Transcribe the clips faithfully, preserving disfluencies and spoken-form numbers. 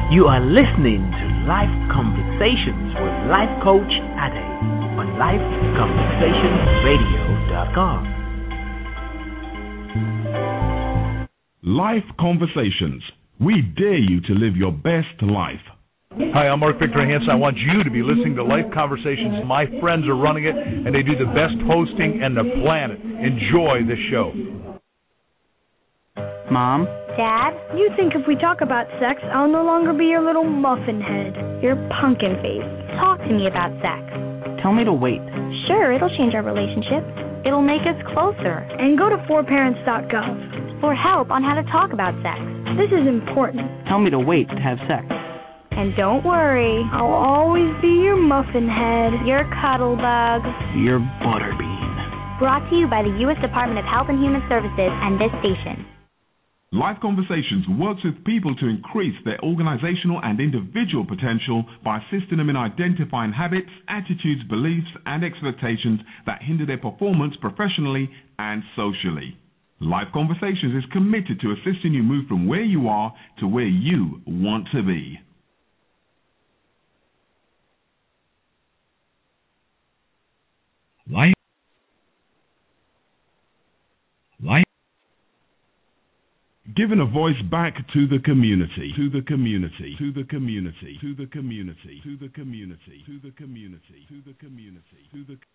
You are listening to Life Conversations with Life Coach Ade on life conversations radio dot com. Life Conversations. We dare you to live your best life. Hi, I'm Mark Victor Hansen. I want you to be listening to Life Conversations. My friends are running it, and they do the best hosting in the planet. Enjoy this show. Mom? Dad? You think if we talk about sex, I'll no longer be your little muffin head, your pumpkin face. Talk to me about sex. Tell me to wait. Sure, it'll change our relationship. It'll make us closer. And go to four parents dot gov for help on how to talk about sex. This is important. Tell me to wait to have sex. And don't worry, I'll always be your muffin head, your cuddle bug, your butterbean. Brought to you by the U S Department of Health and Human Services and this station. Life Conversations works with people to increase their organizational and individual potential by assisting them in identifying habits, attitudes, beliefs, and expectations that hinder their performance professionally and socially. Life Conversations is committed to assisting you move from where you are to where you want to be. Life. Life. Giving a voice back to the community, to the community, to the community, to the community, to the community, to the community, to the community, to the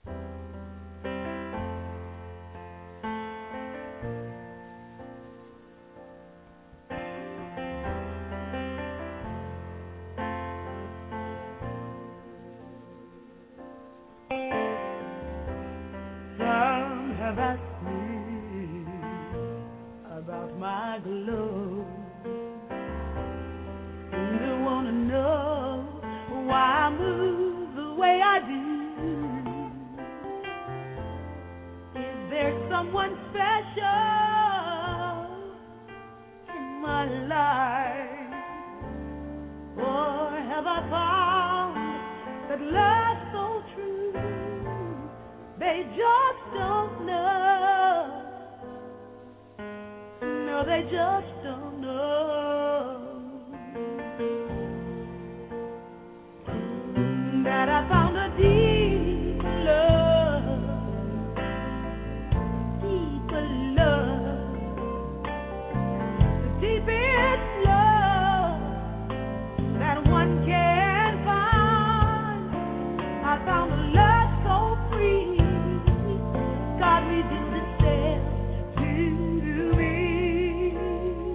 Some have asked me about my glow. And they want to know why I move the way I do. Is there someone special in my life? Or have I found that love so true? They just don't know. No, they just don't know that I found a deep love, deeper love, the deepest love that one can find. I found a love so free, God revealed Himself to me.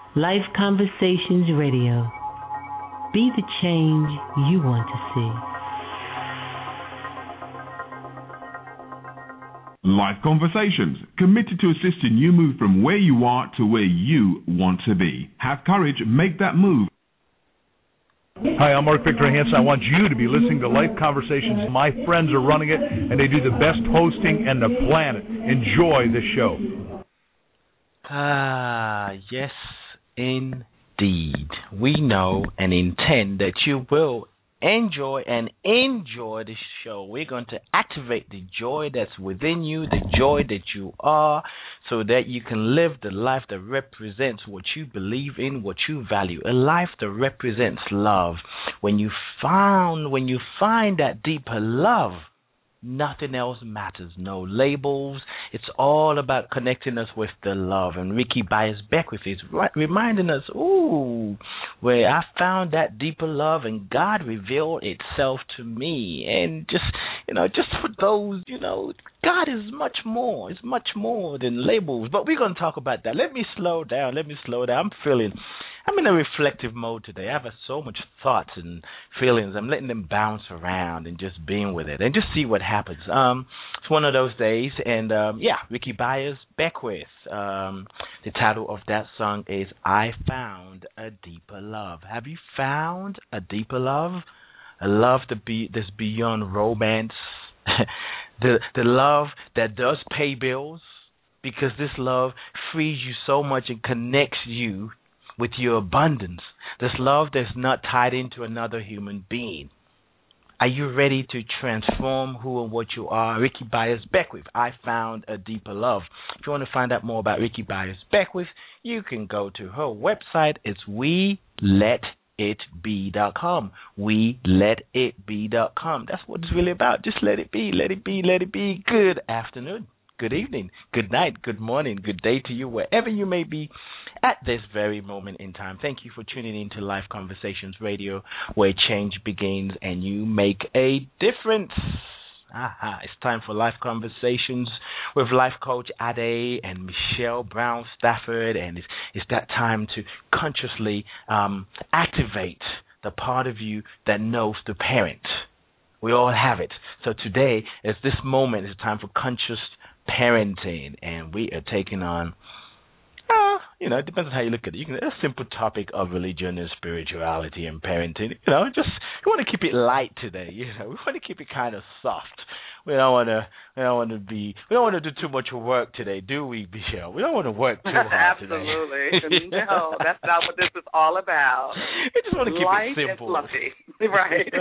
Life Conversations Radio. Be the change you want to see. Life Conversations, committed to assisting you move from where you are to where you want to be. Have courage, make that move. Hi, I'm Mark Victor Hansen. I want you to be listening to Life Conversations. My friends are running it, and they do the best hosting in the planet. Enjoy the show. Ah, yes, indeed. We know and intend that you will enjoy and enjoy the show. We're going to activate the joy that's within you, the joy that you are, so that you can live the life that represents what you believe in, what you value, a life that represents love. When you found, when you find that deeper love, nothing else matters. No labels. It's all about connecting us with the love. And Ricky Byers Beckwith is right, reminding us, ooh, where I found that deeper love and God revealed itself to me. And just, you know, just for those, you know, God is much more. It's much more than labels. But we're going to talk about that. Let me slow down. Let me slow down. I'm feeling... I'm in a reflective mode today. I have so much thoughts and feelings. I'm letting them bounce around and just being with it and just see what happens. Um, it's one of those days, and um, yeah, Ricky Byers Beckwith. Um, the title of that song is "I Found a Deeper Love." Have you found a deeper love? A love that be that's beyond romance, the the love that does pay bills, because this love frees you so much and connects you with your abundance. This love that's not tied into another human being. Are you ready to transform who and what you are? Ricky Byers Beckwith, I Found a Deeper Love. If you want to find out more about Ricky Byers Beckwith, you can go to her website. It's we let it be dot com. we let it be dot com. That's what it's really about. Just let it be, let it be, let it be. Good afternoon, good evening, good night, good morning, good day to you, wherever you may be at this very moment in time. Thank you for tuning in to Life Conversations Radio, where change begins and you make a difference. Aha, it's time for Life Conversations with life coach Ade and Michelle Brown Stafford, and it's, it's that time to consciously um, activate the part of you that knows to parent. We all have it. So today, is this moment, it's time for conscious parenting, and we are taking on Uh, you know, it depends on how you look at it. You can a simple topic of religion and spirituality and parenting. You know, just we want to keep it light today. You know, we want to keep it kind of soft. We don't want to. We don't want to be. We don't want to do too much work today, do we, Michelle? We don't want to work too hard today. Absolutely. No, that's not what this is all about. We just want to keep Light it simple. Light and fluffy, right?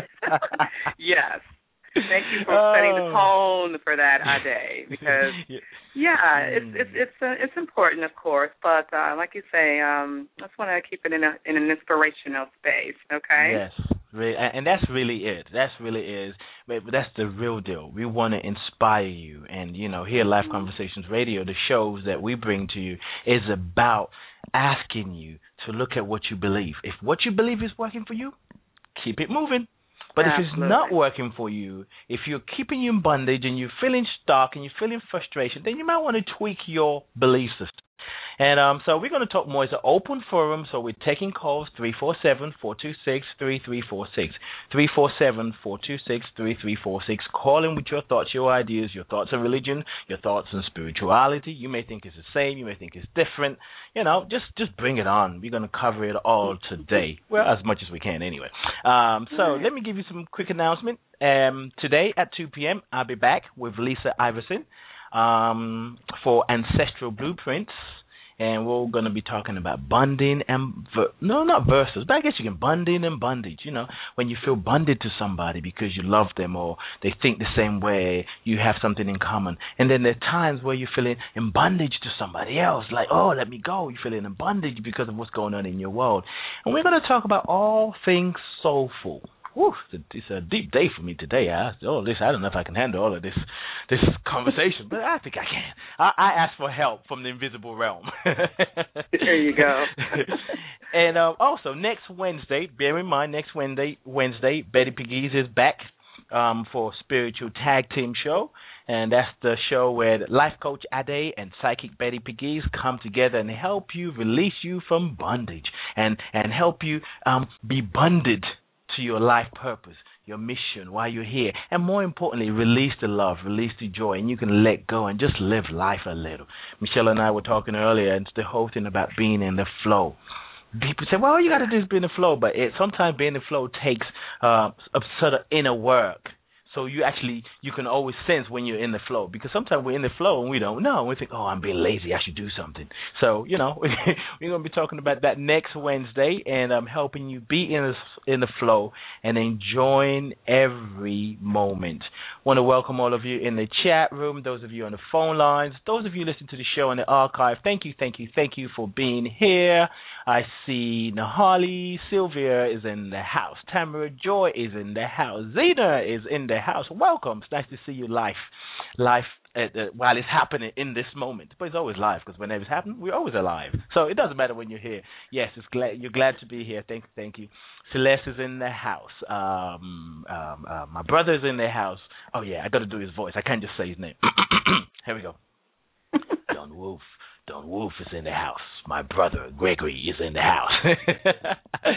Yes. Thank you for uh, setting the tone for that, Ade, because yeah, it's it's it's uh, it's important, of course, but uh, like you say, um, I just want to keep it in a in an inspirational space, okay? Yes, really, and that's really it. That's really is. That's the real deal. We want to inspire you, and you know, here at Life Conversations Radio, the shows that we bring to you is about asking you to look at what you believe. If what you believe is working for you, keep it moving. But Absolutely. If it's not working for you, if you're keeping you in bondage and you're feeling stuck and you're feeling frustration, then you might want to tweak your belief system. And um, so we're going to talk more. It's an open forum, so we're taking calls, three four seven, four two six, three three four six, three four seven, four two six, three three four six. Call in with your thoughts, your ideas, your thoughts on religion, your thoughts on spirituality. You may think it's the same. You may think it's different. You know, just, just bring it on. We're going to cover it all today. Well, as much as we can anyway. Um, so let me give you some quick announcement. Um, today at two p.m., I'll be back with Lisa Iverson um, for Ancestral Blueprints. And we're going to be talking about bonding and, ver- no, not verses, but I guess you can bonding and bondage, you know, when you feel bonded to somebody because you love them or they think the same way, you have something in common. And then there are times where you're feeling in bondage to somebody else, like, oh, let me go. You're feeling in bondage because of what's going on in your world. And we're going to talk about all things soulful. Whew, it's a deep day for me today. I, oh, this, I don't know if I can handle all of this this conversation, but I think I can. I, I asked for help from the invisible realm. There you go. And uh, also, next Wednesday, bear in mind, next Wednesday, Wednesday Betty Pegues is back um, for Spiritual Tag Team Show. And that's the show where life coach Ade and psychic Betty Pegues come together and help you release you from bondage and, and help you um, be bonded to your life purpose, your mission, why you're here. And more importantly, release the love, release the joy, and you can let go and just live life a little. Michelle and I were talking earlier, and it's the whole thing about being in the flow. People say, well, all you got to do is be in the flow, but it, sometimes being in the flow takes uh, a sort of inner work. So you actually, you can always sense when you're in the flow, because sometimes we're in the flow and we don't know. We think, oh, I'm being lazy, I should do something. So, you know, we're going to be talking about that next Wednesday, and I'm helping you be in the, in the flow and enjoying every moment. Want to welcome all of you in the chat room, those of you on the phone lines, those of you listening to the show in the archive. Thank you, thank you, thank you for being here. I see Nahali, Sylvia is in the house. Tamara Joy is in the house. Zena is in the house. Welcome. It's nice to see you live, live at, uh, while it's happening in this moment. But it's always live, because whenever it's happening, we're always alive. So it doesn't matter when you're here. Yes, it's glad you're glad to be here. Thank, thank you. Celeste is in the house. Um, um, uh, my brother's in the house. Oh yeah, I got to do his voice. I can't just say his name. Here we go. Don Wolf. Don Wolf is in the house. My brother, Gregory, is in the house.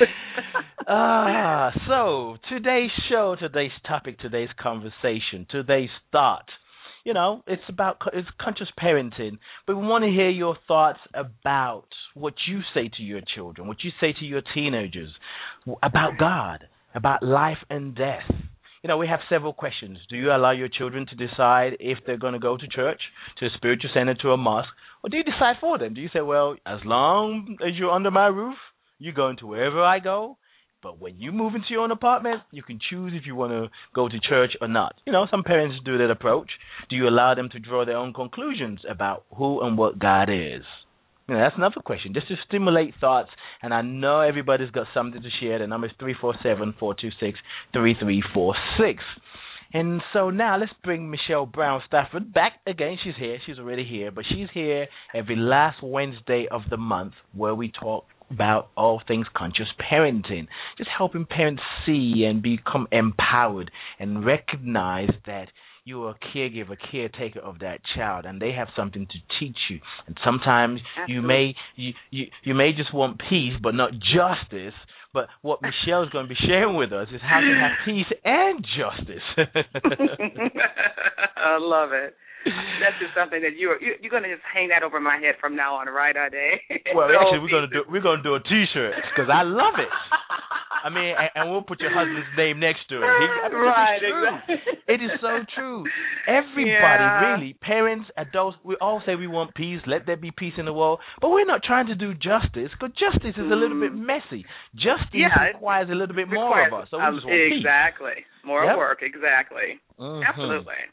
ah, so, today's show, today's topic, today's conversation, today's thought, you know, it's about it's conscious parenting, but we want to hear your thoughts about what you say to your children, what you say to your teenagers, about God, about life and death. You know, we have several questions. Do you allow your children to decide if they're going to go to church, to a spiritual center, to a mosque, or do you decide for them? Do you say, well, as long as you're under my roof, you're going to wherever I go, but when you move into your own apartment, you can choose if you want to go to church or not. You know, some parents do that approach. Do you allow them to draw their own conclusions about who and what God is? You know, that's another question, just to stimulate thoughts. And I know everybody's got something to share. The number is three four seven, four two six, three three four six. And so now let's bring Michelle Brown Stafford back again. She's here. She's already here. But she's here every last Wednesday of the month, where we talk about all things conscious parenting, just helping parents see and become empowered and recognize that you're a caregiver, caretaker of that child, and they have something to teach you. And sometimes Absolutely. you may you, you you may just want peace, but not justice. But what Michelle is going to be sharing with us is how to have peace and justice. I love it. That's just something that you're you're going to just hang that over my head from now on, right, Ade? Well, actually, we're going to do we're going to do a T-shirt because I love it. I mean, and, and we'll put your husband's name next to it. He, I mean, right, exactly. It is so true. Everybody, yeah. really, parents, adults, we all say we want peace. Let there be peace in the world. But we're not trying to do justice, because justice is a little bit messy. Justice yeah, requires a little bit more of us. So we just want exactly. peace. More yep. work, exactly. Mm-hmm. Absolutely.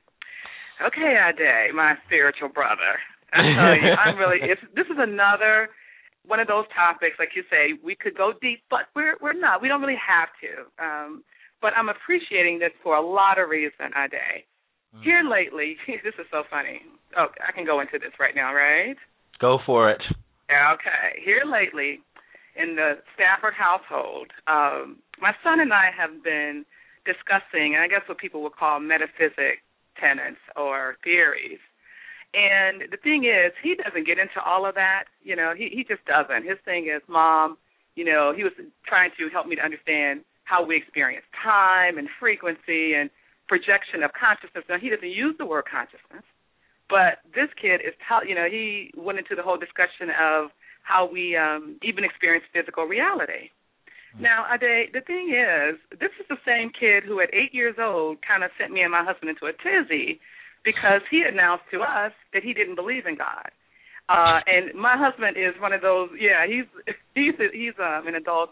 Okay, Ade, my spiritual brother. I tell you, I'm really, it's, this is another one of those topics, like you say, we could go deep, but we're we're not. We don't really have to. Um, but I'm appreciating this for a lot of reasons, Ade. Mm. Here lately, this is so funny. Oh, I can go into this right now, right? Go for it. Okay. Here lately, in the Stafford household, um, my son and I have been discussing, and I guess what people would call metaphysic tenets or theories. And the thing is, he doesn't get into all of that. You know, he, he just doesn't. His thing is, Mom, you know, he was trying to help me to understand how we experience time and frequency and projection of consciousness. Now, he doesn't use the word consciousness, but this kid is, you know, he went into the whole discussion of how we um, even experience physical reality. Now, Ade, the thing is, this is the same kid who at eight years old kind of sent me and my husband into a tizzy because he announced to us that he didn't believe in God. Uh, and my husband is one of those, yeah, he's he's he's um, an adult.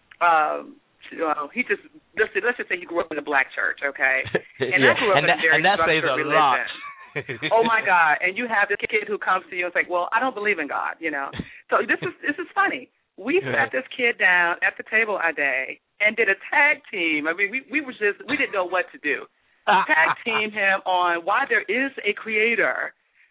Um, uh, he just, let's, let's just say he grew up in a black church, okay? And yeah. I grew up and in that, a very and that structured says a religion. lot. Oh, my God. And you have this kid who comes to you and is like, well, I don't believe in God, you know. So this is this is funny. We sat this kid down at the table a day and did a tag team. I mean, we, we were just, we didn't know what to do. Tag team him on why there is a creator.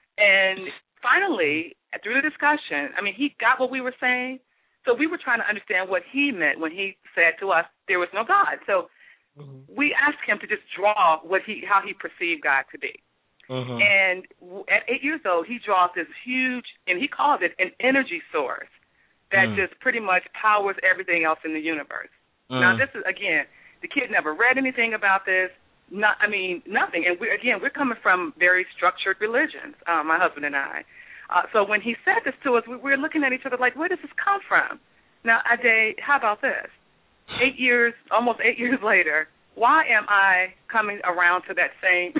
And finally, through the discussion, I mean, he got what we were saying. So we were trying to understand what he meant when he said to us there was no God. So mm-hmm. we asked him to just draw what he, how he perceived God to be. Mm-hmm. And at eight years old, he draws this huge, and he calls it an energy source that mm. just pretty much powers everything else in the universe. Mm. Now, this is, again, the kid never read anything about this. Not, I mean, nothing. And, we, again, we're coming from very structured religions, uh, my husband and I. Uh, so when he said this to us, we, we were looking at each other like, where does this come from? Now, Ade, how about this? Eight years, almost eight years later, why am I coming around to that same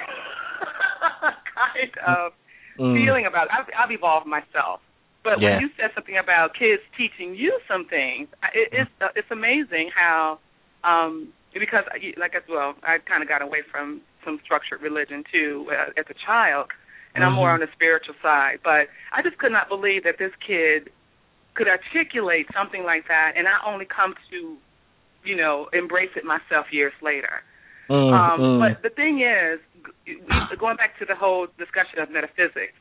kind of mm. feeling about it? I've, I've evolved myself. But yeah. when you said something about kids teaching you some things, it, it's uh, it's amazing how, um, because, like as well, I kind of got away from some structured religion, too, uh, as a child, and mm-hmm. I'm more on the spiritual side. But I just could not believe that this kid could articulate something like that, and I only come to, you know, embrace it myself years later. Mm, um, mm. But the thing is, going back to the whole discussion of metaphysics,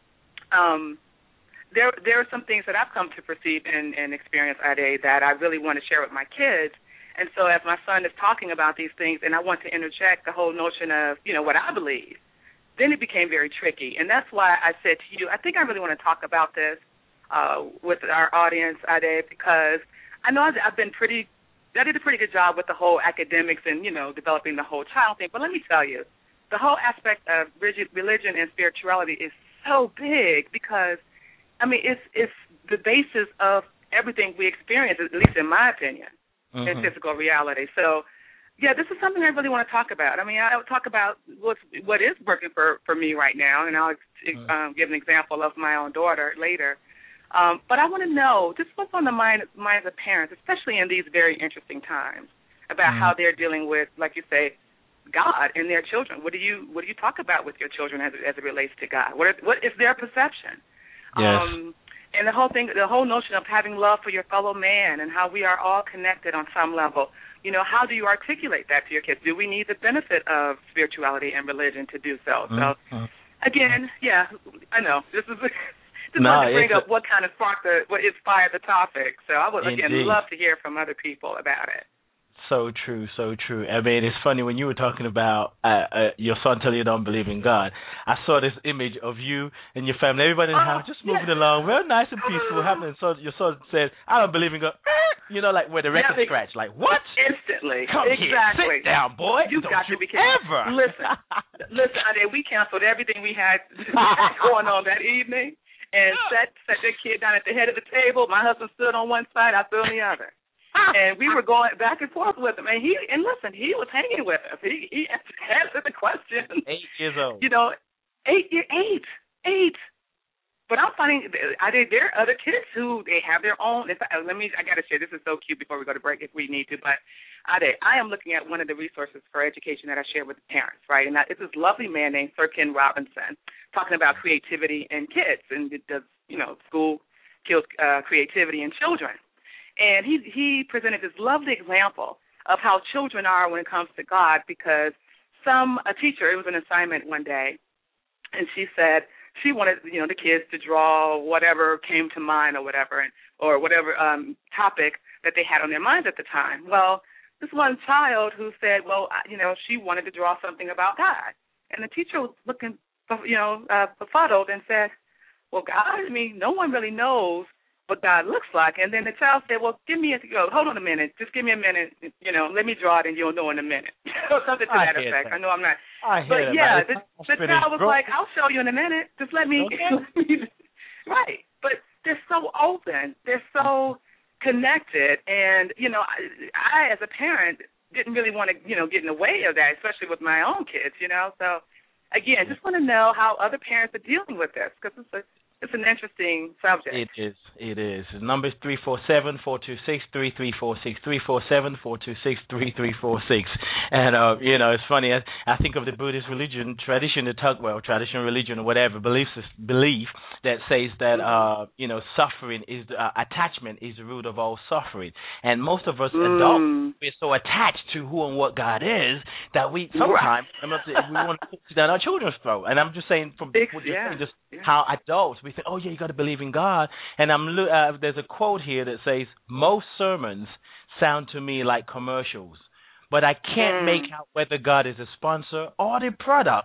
um, there there are some things that I've come to perceive and, and experience, Ade, that I really want to share with my kids. And so as my son is talking about these things, and I want to interject the whole notion of, you know, what I believe, then it became very tricky. And that's why I said to you, I think I really want to talk about this uh, with our audience, Ade, because I know I've been pretty, I did a pretty good job with the whole academics and, you know, developing the whole child thing. But let me tell you, the whole aspect of religion and spirituality is so big because, I mean, it's it's the basis of everything we experience, at least in my opinion, mm-hmm. in physical reality. So, yeah, this is something I really want to talk about. I mean, I'll talk about what's, what is working for, for me right now, and I'll mm-hmm. um, give an example of my own daughter later. Um, but I want to know just what's on the mind, minds of parents, especially in these very interesting times, about mm-hmm. how they're dealing with, like you say, God and their children. What do you what do you talk about with your children as, as it relates to God? What is, what is their perception? Yes. Um, and the whole thing, the whole notion of having love for your fellow man and how we are all connected on some level. You know, how do you articulate that to your kids? Do we need the benefit of spirituality and religion to do so? So, mm-hmm. again, yeah, I know this is. Just no, wanted to bring up a, what kind of sparked the, what inspired the topic. So I would, again, indeed. love to hear from other people about it. So true, so true. I mean, it's funny when you were talking about uh, uh, your son telling you don't believe in God. I saw this image of you and your family, everybody in the oh, house, just moving yeah. along, real nice and peaceful, happening. So your son said, "I don't believe in God." You know, like where the record yeah, scratch, like what? Instantly, come exactly. Here, sit down, boy. You don't got you to be careful. ever listen, listen. I mean, we canceled everything we had going on that evening. And sat, sat that kid down at the head of the table. My husband stood on one side, I stood on the other. And we were going back and forth with him. And he and listen, he was hanging with us. He, he answered the question. Eight years old. You know, eight, eight, eight. But I'm finding, I think there are other kids who, they have their own. In fact, let me, I got to share, this is so cute before we go to break if we need to. But I, I am looking at one of the resources for education that I share with the parents, right? And it's this lovely man named Sir Ken Robinson talking about creativity in kids. And it does, you know, school kills uh, creativity in children. And he, he presented this lovely example of how children are when it comes to God because some, a teacher, it was an assignment one day, and she said, she wanted, you know, the kids to draw whatever came to mind or whatever, and, or whatever um, topic that they had on their minds at the time. Well, this one child who said, well, you know, she wanted to draw something about God. And the teacher was looking, you know, uh, befuddled and said, well, God, I mean, no one really knows what God looks like. And then the child said, well, give me a, go, hold on a minute, just give me a minute, you know, let me draw it and you'll know in a minute. Or something to that effect. That. I know I'm not. I but hear yeah, that. the, the child was like, I'll show you in a minute. Just let me. Okay. Right. But they're so open. They're so connected. And, you know, I, I, as a parent, didn't really want to, you know, get in the way of that, especially with my own kids, you know. So, again, just want to know how other parents are dealing with this because it's a It's an interesting subject. It is. It is. The number is three four seven, four two six, three three four six, three four seven, four two six, three three four six. And, uh, you know, it's funny. I, I think of the Buddhist religion, tradition, the Tugwell, tradition, religion, or whatever, belief, belief that says that, uh, you know, suffering is, uh, attachment is the root of all suffering. And most of us mm. adults, we're so attached to who and what God is that we sometimes, right. we want to put it down our children's throat. And I'm just saying from Big, what yeah. you're saying, just yeah. how adults, we think, oh, yeah, you got to believe in God. And I'm uh, there's a quote here that says, most sermons sound to me like commercials, but I can't mm. make out whether God is a sponsor or the product.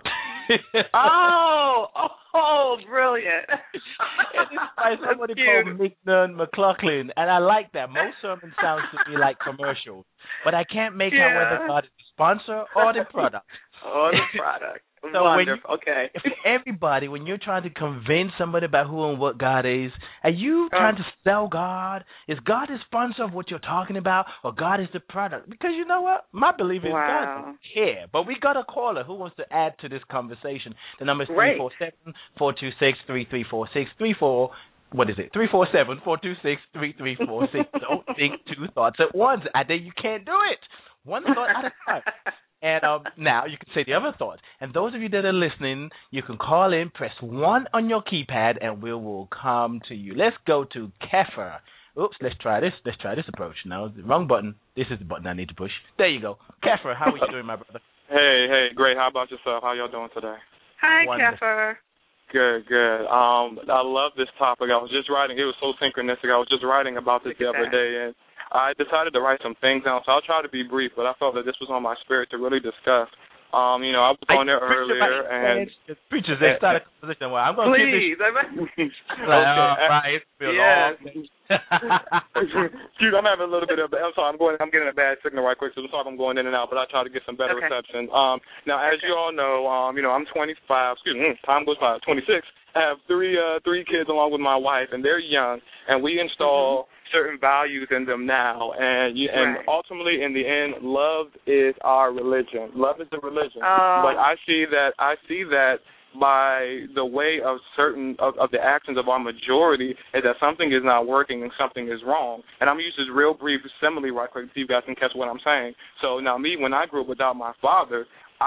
oh, oh, oh, brilliant. And it's by somebody called Mignon McLaughlin, and I like that. Most sermons sound to me like commercials, but I can't make yeah. out whether God is the sponsor or the product. Or the product. So wonderful. When, okay. For everybody, when you're trying to convince somebody about who and what God is, are you trying oh. to sell God? Is God the sponsor of what you're talking about, or God is the product? Because you know what? My belief is wow. God doesn't care. But we got a caller who wants to add to this conversation. The number is three four seven, four two six, three three four six, three four What is it? three four seven, four two six, three three four six. Don't think two thoughts at once. I think you can't do it. One thought at a time. And um, now you can say the other thought. And those of you that are listening, you can call in, press one on your keypad, and we will come to you. Let's go to Kefir. Oops, let's try this. Let's try this approach. No, the wrong button. This is the button I need to push. There you go. Kefir, how are you doing, my brother? Hey, hey, great. How about yourself? How y'all doing today? Hi, Kefir. Good, good. Um, I love this topic. I was just writing. It was so synchronistic. I was just writing about this the other day, and I decided to write some things down, so I'll try to be brief, but I felt that this was on my spirit to really discuss. Um, you know, I was on there earlier, and preachers, they started a conversation. Well, I'm going to Please. keep this. Okay. All right. Yes. Excuse, I'm having a little bit of. I'm sorry. I'm going. I'm getting a bad signal right quick, so I'm sorry if I'm going in and out. But I try to get some better okay. reception. Um, now, as okay. you all know, um, you know, I'm twenty-five. Excuse me. Time goes by. twenty-six. I have three, uh, three kids along with my wife, and they're young, and we install mm-hmm. certain values in them now, and you, and right. ultimately, in the end, love is our religion. Love is the religion. Uh, but I see that. I see that. by the way of certain of, of the actions of our majority is that something is not working and something is wrong. And I'm going to use this real brief simile right quick so you guys can catch what I'm saying. So now me, when I grew up without my father,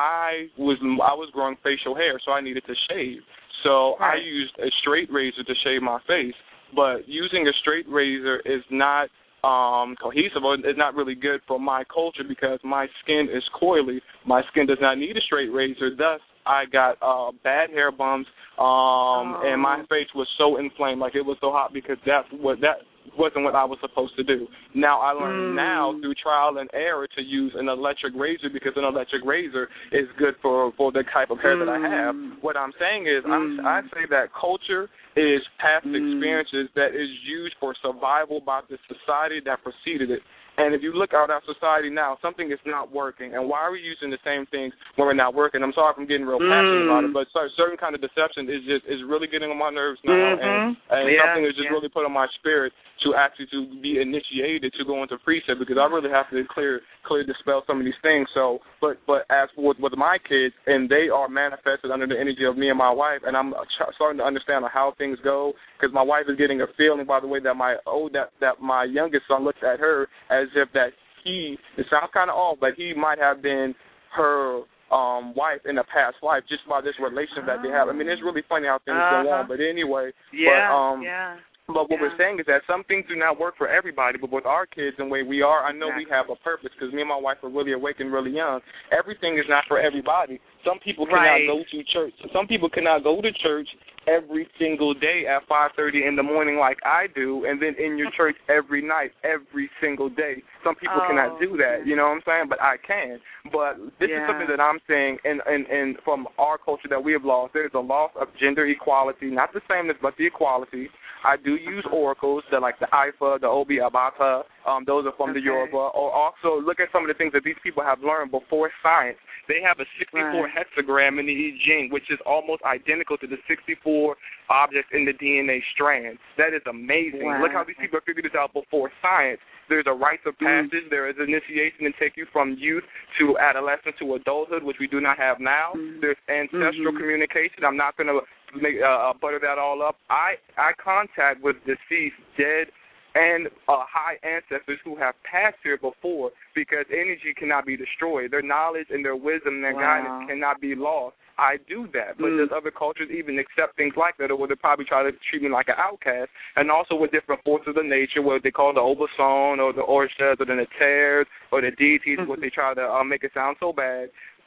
I was I was growing facial hair, so I needed to shave. So right. I used a straight razor to shave my face. But using a straight razor is not um, cohesive or it's not really good for my culture because my skin is coily. My skin does not need a straight razor. Thus, I got uh, bad hair bumps, um, oh. and my face was so inflamed, like it was so hot because that's what that wasn't what I was supposed to do. Now I learned mm. now through trial and error to use an electric razor because an electric razor is good for, for the type of hair mm. that I have. What I'm saying is mm. I'm, I say that culture is past mm. experiences that is used for survival by the society that preceded it. And if you look out at society now, something is not working. And why are we using the same things when we're not working? I'm sorry if I'm getting real passionate mm. about it, but certain kind of deception is just is really getting on my nerves now. Mm-hmm. And, and yeah, something is just yeah. really put on my spirit to actually to be initiated to go into precept because I really have to clear clear dispel some of these things. So, but but as for with, with my kids, and they are manifested under the energy of me and my wife, and I'm starting to understand how things go because my wife is getting a feeling by the way that my oh that that my youngest son looks at her as if that he it sounds kind of off, but he might have been her um wife in a past life just by this relationship that they have. I mean, it's really funny how things uh-huh. go on. But anyway, yeah, but, um, yeah. But what yeah. we're saying is that some things do not work for everybody, but with our kids and the way we are, I know exactly. we have a purpose because me and my wife are really awakened really young. Everything is not for everybody. Some people cannot right. go to church. Some people cannot go to church every single day at five thirty in the morning like I do, and then in your church every night, every single day. Some people oh, cannot do that, you know what I'm saying? But I can. But this yeah. is something that I'm saying, and, and, and from our culture that we have lost, there's a loss of gender equality, not the sameness, but the equality. I do use oracles, that like the I F A, the Obi Abata, um, those are from okay. the Yoruba. Or also look at some of the things that these people have learned before science. They have a sixty-four right. hexagram in the I Ching, which is almost identical to the sixty-four objects in the D N A strand. That is amazing. Wow. Look how these people figured this out before science. There's a rites of passage. Mm. There is initiation to take you from youth to adolescence to adulthood, which we do not have now. Mm. There's ancestral mm-hmm. communication. I'm not going to make uh, butter that all up. I, I contact with deceased, dead, and uh, high ancestors who have passed here before because energy cannot be destroyed. Their knowledge and their wisdom and their wow. guidance cannot be lost. I do that, but mm. there's other cultures even accept things like that, or would they probably try to treat me like an outcast, and also with different forces of nature, what they call the Obason or the Orishas or the Naters or the deities, mm-hmm. what they try to uh, make it sound so bad.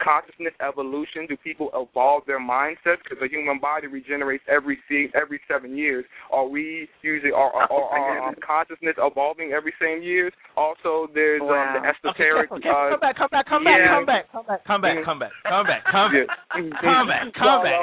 consciousness evolution? Do people evolve their mindsets? Because the human body regenerates every every seven years. Are we usually are are, are, are um, consciousness evolving every same years? Also, there's wow. um, the esoteric. Okay, okay. Uh, come back, come back, come yeah. back, come back, come back, come back, come back, come back, come back, come back, come back.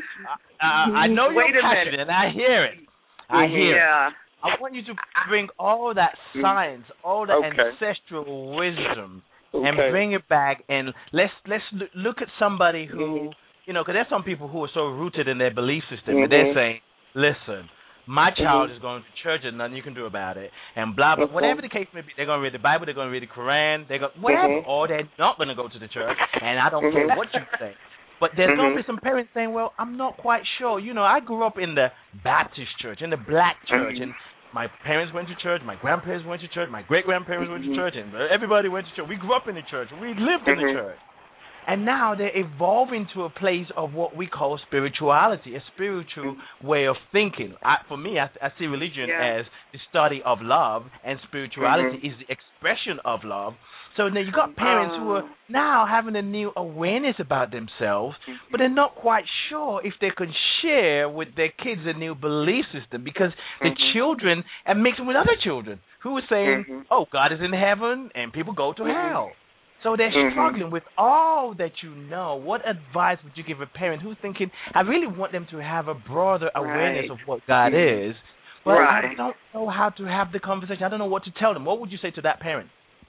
I, I, I know you're passionate, and I hear it. I hear yeah. it. I want you to bring all that science, all the okay. ancestral wisdom, okay. and bring it back. And let's let's look at somebody who, mm-hmm. you know, because there's some people who are so rooted in their belief system, mm-hmm. and they're saying, listen, my child mm-hmm. is going to church and nothing you can do about it, and blah, blah, mm-hmm. whatever the case may be. They're going to read the Bible, they're going to read the Quran, they're going whatever, mm-hmm. or they're not going to go to the church, and I don't mm-hmm. care what you say. But there's mm-hmm. going to be some parents saying, well, I'm not quite sure. You know, I grew up in the Baptist church, in the black church, mm-hmm. and my parents went to church, my grandparents went to church, my great-grandparents mm-hmm. went to church, and everybody went to church. We grew up in the church. We lived in mm-hmm. the church. And now they're evolving to a place of what we call spirituality, a spiritual way of thinking. I, for me, I, I see religion yeah. as the study of love, and spirituality mm-hmm. is the expression of love. So now you got parents who are now having a new awareness about themselves, but they're not quite sure if they can share with their kids a new belief system, because mm-hmm. the children are mixing with other children who are saying, mm-hmm. oh, God is in heaven and people go to mm-hmm. hell. So they're mm-hmm. struggling with all that you know. What advice would you give a parent who's thinking, I really want them to have a broader awareness right. of what God mm-hmm. is, but right. I don't know how to have the conversation. I don't know what to tell them. What would you say to that parent?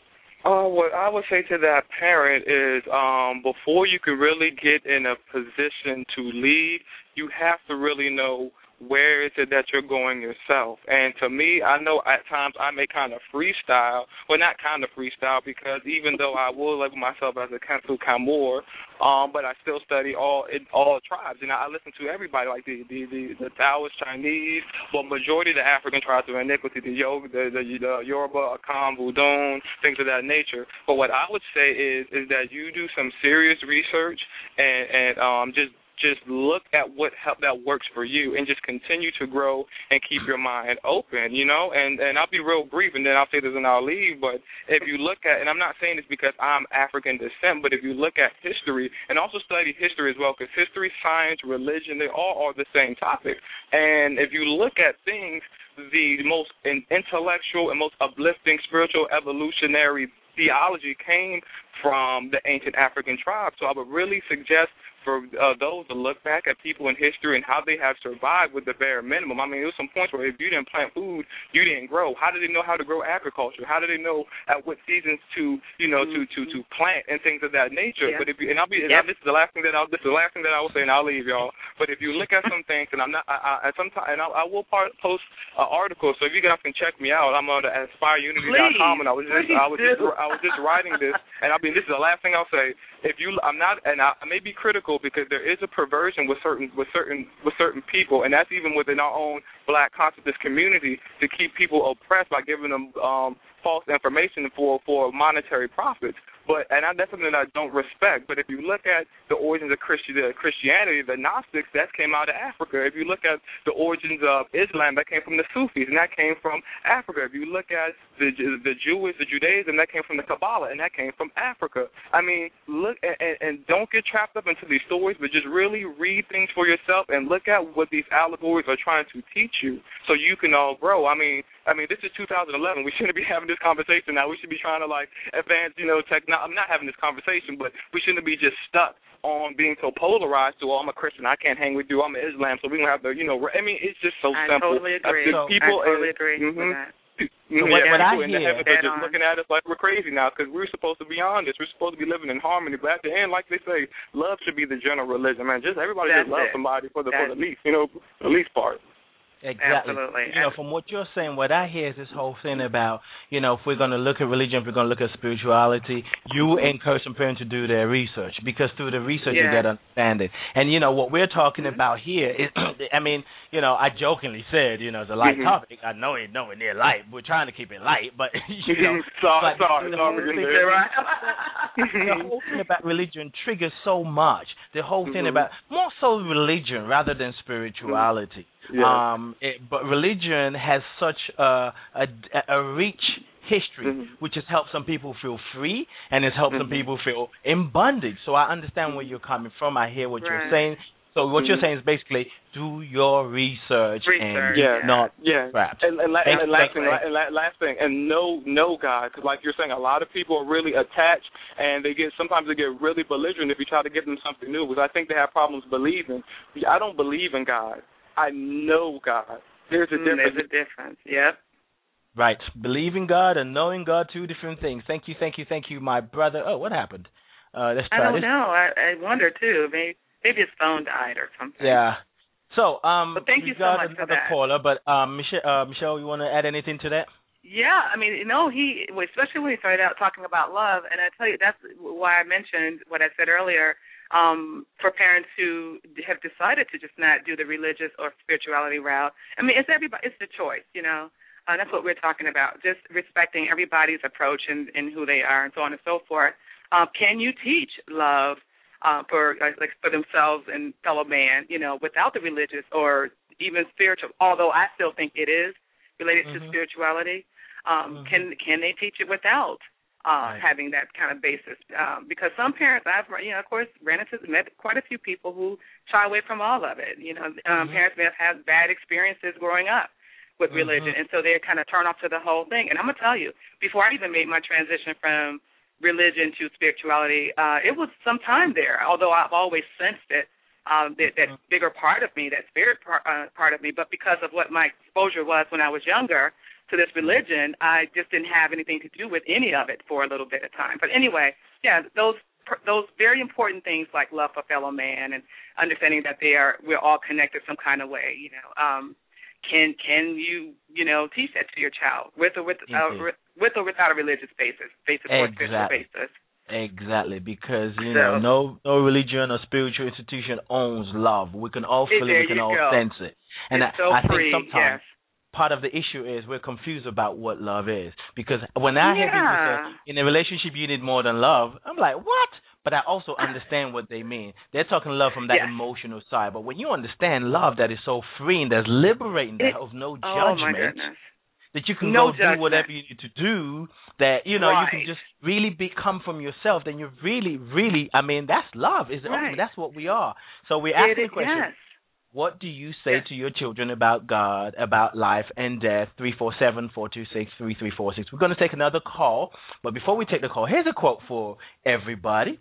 Uh, what I would say to that parent is um, before you can really get in a position to lead, you have to really know where is it that you're going yourself. And to me, I know at times I may kind of freestyle, well, not kind of freestyle, because even though I will label myself as a Kansu Kamor, um, but I still study all in, all tribes. You know, I listen to everybody, like the the, the, the Taoist, Chinese, but majority of the African tribes of iniquity, the Yoga, the, the, the Yoruba, Akam, Budon, things of that nature. But what I would say is is that you do some serious research and, and um, just Just look at what help that works for you, and just continue to grow and keep your mind open, you know. And and I'll be real brief, and then I'll say this and I'll leave. But if you look at, and I'm not saying this because I'm African descent, but if you look at history, and also study history as well, because history, science, religion, they all are the same topic. And if you look at things, the most intellectual and most uplifting spiritual evolutionary theology came from the ancient African tribes. So I would really suggest for uh, those to look back at people in history and how they have survived with the bare minimum. I mean, there was some points where if you didn't plant food, you didn't grow. How did they know how to grow agriculture? How did they know at what seasons to, you know, to, to, to plant and things of that nature? Yeah. But if you, and I'll be, and yep. this is the last thing that I'll, this is the last thing that I will say, and I'll leave y'all. But if you look at some things, and I'm not, I, I sometimes, and I, I will part, post an article, so if you guys can check me out, I'm on the aspire unity dot com, and I was just, I was just, I was just writing this, and I mean, this is the last thing I'll say. If you, I'm not, and I, I may be critical because there is a perversion with certain, with certain, with certain people, and that's even within our own Black consciousness community, to keep people oppressed by giving them um, false information for for monetary profits. But and I, that's something that I don't respect. But if you look at the origins of Christi- Christianity, the Gnostics, that came out of Africa. If you look at the origins of Islam, that came from the Sufis, and that came from Africa. If you look at the the Jewish, the Judaism, that came from the Kabbalah, and that came from Africa. I mean, look and, and, and don't get trapped up into these stories, but just really read things for yourself and look at what these allegories are trying to teach you, so you can all grow. I mean, I mean, this is two thousand eleven. We shouldn't be having this conversation now. We should be trying to like advance, you know, technology. I'm not having this conversation, but we shouldn't be just stuck on being so polarized to, oh, I'm a Christian, I can't hang with you, I'm an Islam, so we don't have to, you know, I mean, it's just so I simple. Totally agree. Uh, people, I totally agree mm-hmm, with that. So what, yeah, what I people in hear, the heavens are just looking at us like we're crazy now, because we're supposed to be honest. We're supposed to be living in harmony. But at the end, like they say, love should be the general religion, man. Just everybody That's just love it. somebody for the That's for the least, you know, the least part. Exactly. Absolutely. You know, from what you're saying, what I hear is this whole thing about, you know, if we're going to look at religion, if we're going to look at spirituality, you encourage some parents to do their research, because through the research yeah. you get understanding. And, you know, what we're talking mm-hmm. about here is, I mean, you know, I jokingly said, you know, it's a light mm-hmm. topic. I know it's nowhere near light. We're trying to keep it light, but, you know. sorry, but sorry, the, sorry. Whole thing, the whole thing about religion triggers so much. The whole thing mm-hmm. about, more so religion rather than spirituality. Yeah. Um, it, but religion has such a, a, a reach history, mm-hmm. which has helped some people feel free and has helped mm-hmm. some people feel in bondage. So I understand where you're coming from. I hear what right. you're saying. So what mm-hmm. you're saying is basically do your research, research and yeah. not yeah. crap. And, and, la- and, and last thing, and la- last thing, and know know God, because like you're saying, a lot of people are really attached, and they get sometimes they get really belligerent if you try to give them something new. Because I think they have problems believing. I don't believe in God. I know God. There's a mm, difference. There's a difference. Yep. Right. Believing God and knowing God, two different things. Thank you, thank you, thank you, my brother. Oh, what happened? Uh, let's try I don't this. know. I, I wonder, too. Maybe, maybe his phone died or something. Yeah. So, um, but thank we you so got much for another that. caller, but um, Michelle, uh, Michelle, you want to add anything to that? Yeah, I mean, you know, he, especially when he started out talking about love, and I tell you, that's why I mentioned what I said earlier, um, for parents who have decided to just not do the religious or spirituality route. I mean, it's everybody, it's the choice, you know. Uh, that's what we're talking about, just respecting everybody's approach and, and who they are and so on and so forth. Um, can you teach love uh, for like for themselves and fellow man, you know, without the religious or even spiritual, although I still think it is related mm-hmm. to spirituality. Um, mm-hmm. Can can they teach it without uh, right. having that kind of basis? Um, because some parents, I've you know, of course, ran into met quite a few people who shy away from all of it. You know, um, mm-hmm. parents may have had bad experiences growing up with mm-hmm. religion, and so they kind of turn off to the whole thing. And I'm gonna tell you, before I even made my transition from religion to spirituality, uh, it was some time there. Although I've always sensed it, um, that, that bigger part of me, that spirit part, uh, part of me. But because of what my exposure was when I was younger to this religion, I just didn't have anything to do with any of it for a little bit of time. But anyway, yeah, those those very important things like love for fellow man and understanding that they are we're all connected some kind of way. You know, um, can can you you know teach that to your child with or with uh, with or without a religious basis, basis or spiritual basis? Exactly, because you so, know, no no religion or spiritual institution owns love. We can all feel it, we can all go. sense it, and it's I, so I think free, sometimes yes. part of the issue is we're confused about what love is. Because when I hear yeah. people say in a relationship you need more than love, I'm like, what? But I also understand what they mean. They're talking love from that yes. emotional side. But when you understand love that is so freeing, that's liberating, that of no judgment, oh my goodness. that you can no go judgment. do whatever you need to do, that, you know, right. you can just really become from yourself, then you really, really, I mean, that's love. Is right. That's what we are. So we ask the question, yes. what do you say yes. to your children about God, about life and death? three four seven, four two six, three three four six. We're going to take another call, but before we take the call, here's a quote for everybody.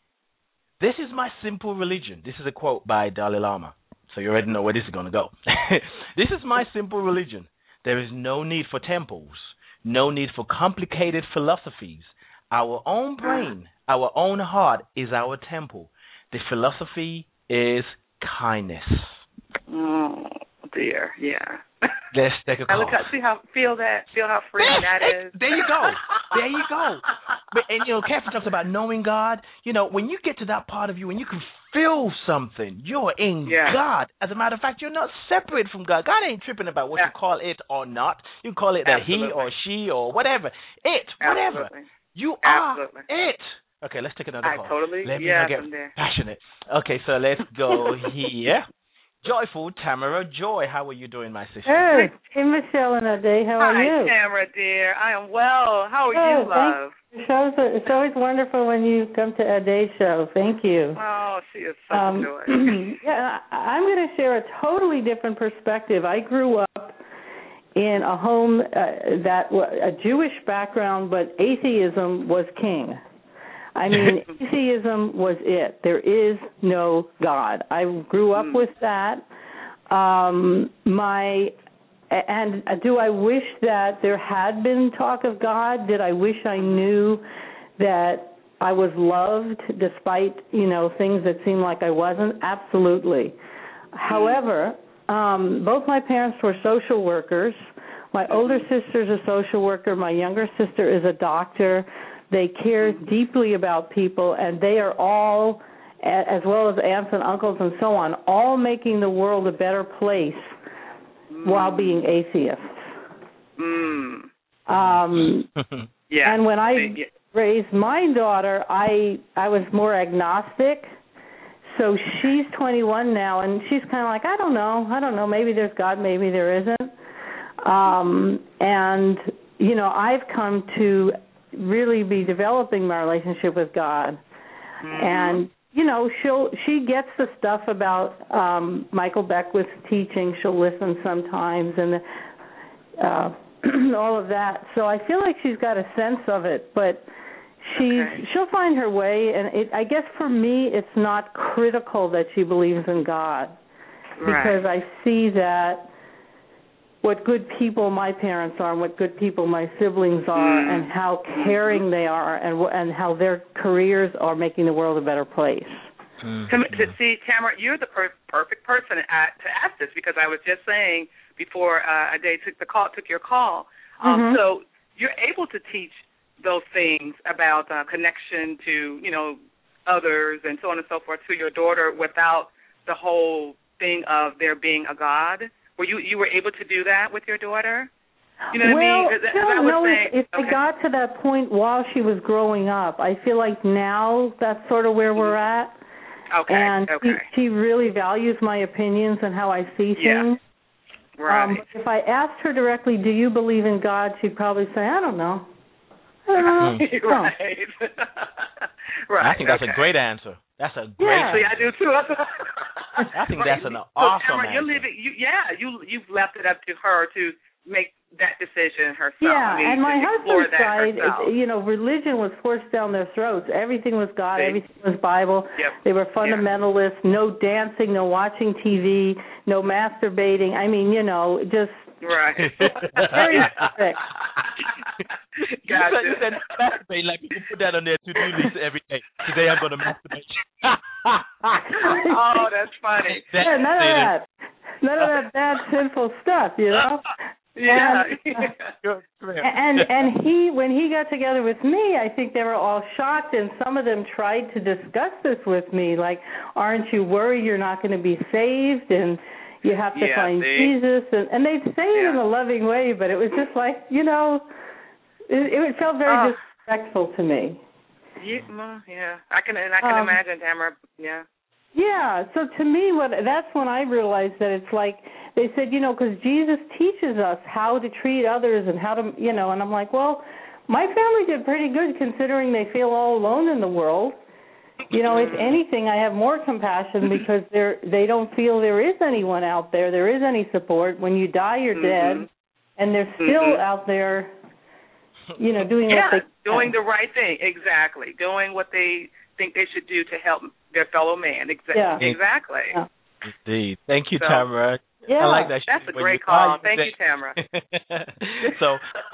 This is my simple religion. This is a quote by Dalai Lama, so you already know where this is going to go. This is my simple religion. There is no need for temples, no need for complicated philosophies. Our own brain, our own heart is our temple. The philosophy is kindness. Oh dear, yeah. Let's take a call. I look at, see how feel that feel how freeing that is. There you go. There you go. But, and you know, Catherine talks about knowing God. You know, when you get to that part of you, when you can feel something, you're in yeah. God. As a matter of fact, you're not separate from God. God ain't tripping about what yeah. you call it or not. You call it that he or she or whatever. It, whatever. Absolutely. You Absolutely. are it. Okay, let's take another I call. totally. Let me yeah, not get passionate. Okay, so let's go here. Joyful Tamara Joy, how are you doing, my sister? Hey, hey Michelle and Ade, how are Hi, you? Hi, Tamara, dear. I am well. How are oh, you, love? Thanks. It's always wonderful when you come to Ade's show. Thank you. Oh, she is such um, a joy. yeah, I'm going to share a totally different perspective. I grew up in a home uh, that was a Jewish background, but atheism was king. I mean, atheism was it. There is no God. I grew up mm. with that. Um, my and do I wish that there had been talk of God? Did I wish I knew that I was loved despite, you know, things that seemed like I wasn't? Absolutely. Mm. However, um, both my parents were social workers. My older sister's a social worker. My younger sister is a doctor. They care deeply about people, and they are all, as well as aunts and uncles and so on, all making the world a better place mm. while being atheists. Mm. Um, yeah. And when I yeah. raised my daughter, I I was more agnostic. So she's twenty-one now, and she's kind of like, I don't know, I don't know, maybe there's God, maybe there isn't. Um, and you know, I've come to really be developing my relationship with God. Mm-hmm. And, you know, she'll she gets the stuff about um, Michael Beckwith's teaching. She'll listen sometimes and uh, all of that. So I feel like she's got a sense of it, but she's okay. she'll find her way. And it, I guess for me, it's not critical that she believes in God, because right. I see that what good people my parents are and what good people my siblings are, mm. and how caring mm-hmm. they are, and and how their careers are making the world a better place. Mm-hmm. To, to see, Tamara, you're the per- perfect person at, to ask this, because I was just saying before uh, Ade took the call, took your call. Um, mm-hmm. So you're able to teach those things about uh, connection to, you know, others and so on and so forth to your daughter without the whole thing of there being a God. Were you you were able to do that with your daughter? You know what well, I mean? As, no, as I no. saying, If, if okay. I got to that point while she was growing up, I feel like now that's sort of where we're at. Okay. And okay. she, she really values my opinions and how I see things. Yeah. Right. Um, if I asked her directly, "Do you believe in God?" she'd probably say, "I don't know." I don't know. right. right. I think that's okay. a great answer. That's a great. Yeah. See, I do too. I think right. that's an so, awesome Tamara, you're answer. leaving, you, yeah, you you've left it up to her to make that decision herself. Yeah, I mean, and my husband's side, herself. you know, religion was forced down their throats. Everything was God. See? Everything was Bible. Yep. They were fundamentalists. Yeah. No dancing. No watching T V. No masturbating. I mean, you know, just right. very strict. You said, you said masturbate, like you can put that on their to-do list every day. Today I'm going to masturbate. Oh, that's funny. That, yeah, none of that. None of that bad, sinful stuff, you know? Yeah. And, and and he, when he got together with me, I think they were all shocked, and some of them tried to discuss this with me, like, aren't you worried you're not going to be saved, and you have to yeah, find see? Jesus, and, and they'd say it yeah. in a loving way, but it was just like, you know, it, it felt very oh. disrespectful to me. Yeah, well, yeah. I can, and I can um, imagine, Tamara. Yeah. Yeah, so to me, what that's when I realized that it's like they said, you know, because Jesus teaches us how to treat others and how to, you know, and I'm like, well, my family did pretty good considering they feel all alone in the world. You know, if anything, I have more compassion because they're they don't feel there is anyone out there, there is any support. When you die, you're mm-hmm. dead, and they're still mm-hmm. out there, you know, doing yeah, what they doing the right thing, exactly, doing what they think they should do to help their fellow man. Exa- yeah. Exactly. Yeah. Indeed. Thank you, so, Tamara. Yeah. I like that. That's a when great you call. die, Thank you you, Tamara. so,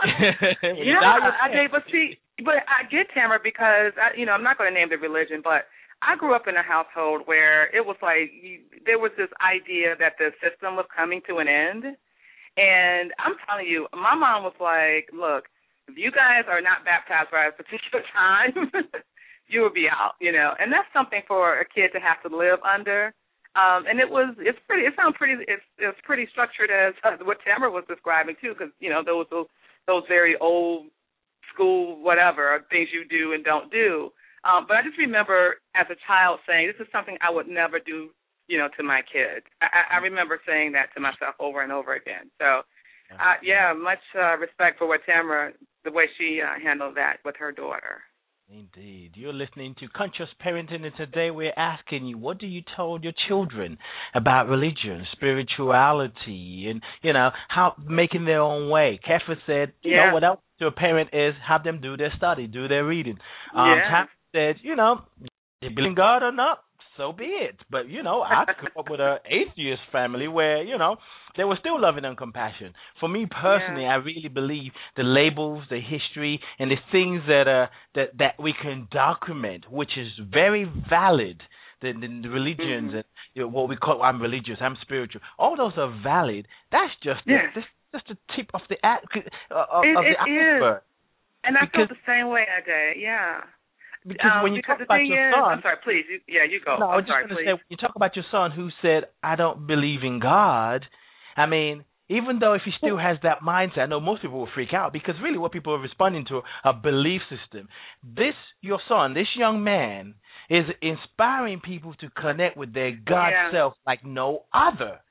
yeah, I did. But see, but I get Tamara because I, you know I'm not going to name the religion, but I grew up in a household where it was like you, there was this idea that the system was coming to an end, and I'm telling you, my mom was like, "Look, if you guys are not baptized by a particular time." You will be out, you know, and that's something for a kid to have to live under. Um, and it was, it's pretty, it sounds pretty, it's, it's pretty structured as uh, what Tamara was describing too, because you know those those those very old school whatever things you do and don't do. Um, but I just remember as a child saying, this is something I would never do, you know, to my kids. I, I remember saying that to myself over and over again. So, uh, yeah, much uh, respect for what Tamara, the way she uh, handled that with her daughter. Indeed. You're listening to Conscious Parenting, and today we're asking you, what do you tell your children about religion, spirituality, and, you know, how making their own way? Catherine said, you yeah. know, what else to a parent is have them do their study, do their reading. Um, yeah. Catherine said, you know, they believe in God or not, so be it. But, you know, I grew up with an atheist family where, you know, they were still loving and compassion. For me personally, yeah. I really believe the labels, the history, and the things that uh, that that we can document, which is very valid. The, the, the religions mm-hmm. and you know, what we call I'm religious, I'm spiritual. All those are valid. That's just yeah. the, that's just the tip of the uh, of, it, of the it iceberg. Is. And I because, feel the same way, Ade. Yeah. Because um, when you because talk about your is, son, I'm sorry, please. You, yeah, you go. No, I'm I was sorry, just going please. to say, when you talk about your son who said, I don't believe in God, I mean, even though if he still has that mindset, I know most people will freak out because really what people are responding to a belief system. This, your son, this young man, is inspiring people to connect with their God yeah. self like no other.